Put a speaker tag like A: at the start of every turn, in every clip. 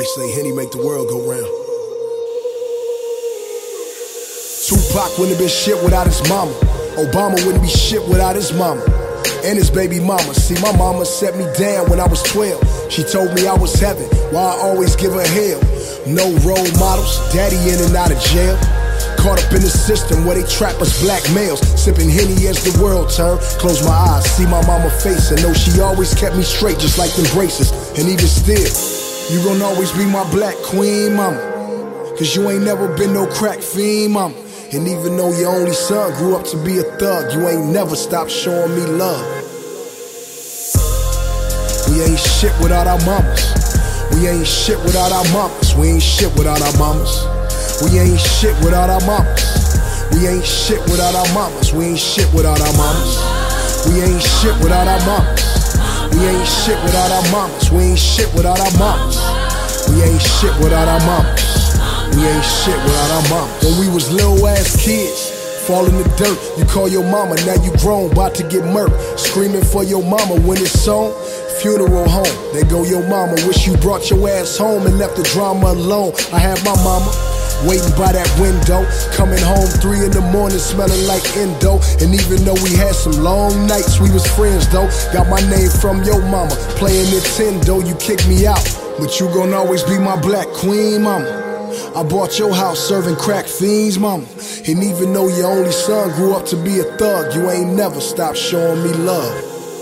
A: They say Henny make the world go round. Tupac wouldn't have been shit without his mama. Obama wouldn't be shit without his mama and his baby mama. See, my mama set me down when I was 12. She told me I was heaven, why I always give her hell. No role models, daddy in and out of jail. Caught up in the system where they trap us black males. Sipping Henny as the world turn. Close my eyes, see my mama face, and know she always kept me straight just like them braces. And even still, you gon' always be my black queen, mama. Cause you ain't never been no crack fiend, mama. And even though your only son grew up to be a thug, you ain't never stopped showing me love. We ain't shit without our mamas. We ain't shit without our mamas. We ain't shit without our mamas. We ain't shit without our mamas. We ain't shit without our mamas. We ain't shit without our mamas. We ain't shit without our mamas. We ain't shit without our mamas. We ain't shit without our mamas. We ain't shit without our mamas. We ain't shit without our mamas. When we was little ass kids, fall in the dirt. You call your mama, now you grown, about to get murked. Screaming for your mama when it's on. Funeral home, there go your mama. Wish you brought your ass home and left the drama alone. I had my mama waiting by that window, coming home 3 in the morning smelling like endo. And even though we had some long nights, we was friends though. Got my name from your mama, playing Nintendo. You kicked me out, but you gon' always be my black queen, mama. I bought your house serving crack fiends, mama. And even though your only son grew up to be a thug, you ain't never stopped showing me love.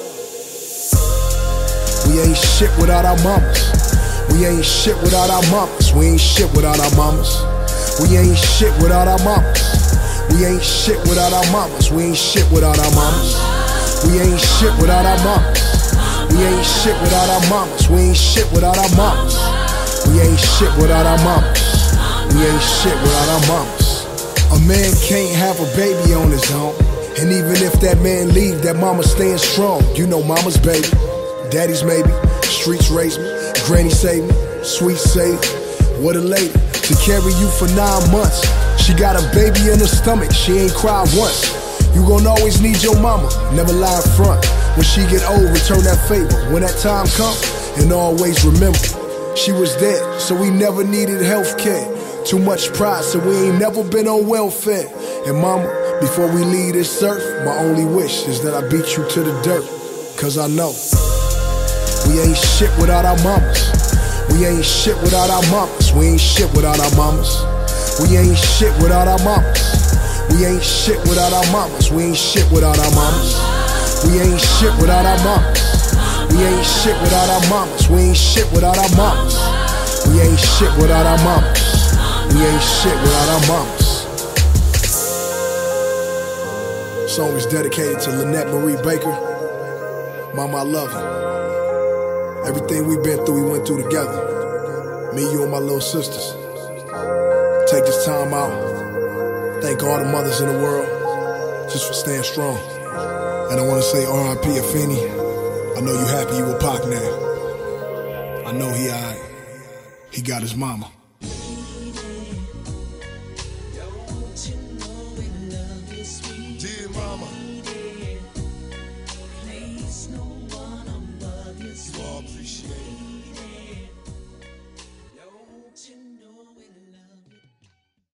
A: We ain't shit without our mamas. We ain't shit without our mamas. We ain't shit without our mamas. We ain't shit without our mamas. We ain't shit without our mamas. We ain't shit without our mamas. We ain't shit without our mamas. We ain't shit without our mamas. We ain't shit without our mamas. We ain't shit without our mamas. We ain't shit without our mamas. A man can't have a baby on his own. And even if that man leave, that mama staying strong. You know mama's baby, daddy's maybe. Streets raised me, granny saved me, sweet saved. What a lady, to carry you for 9 months. She got a baby in her stomach, she ain't cried once. You gon' always need your mama, never lie in front. When she get old, return that favor. When that time come, and always remember, she was there, so we never needed health care. Too much pride, so we ain't never been on welfare. And mama, before we leave this earth, my only wish is that I beat you to the dirt. Cause I know we ain't shit without our mamas. We ain't shit without our mamas. We ain't shit without our mamas. We ain't shit without our mamas. We ain't shit without our mamas. We ain't shit without our mamas. We ain't shit without our mamas. We ain't shit without our mamas. We ain't shit without our mamas. We ain't shit without our mamas. We ain't shit without our mamas. Song is dedicated to Lynette Marie Baker. Mama, I love you. Everything we've been through, we went through together. Me, you, and my little sisters. Take this time out. Thank all the mothers in the world just for staying strong. And I want to say R.I.P. Afeni. I know you happy you with Pac now. I know he alright. He got his mama. Dear mama.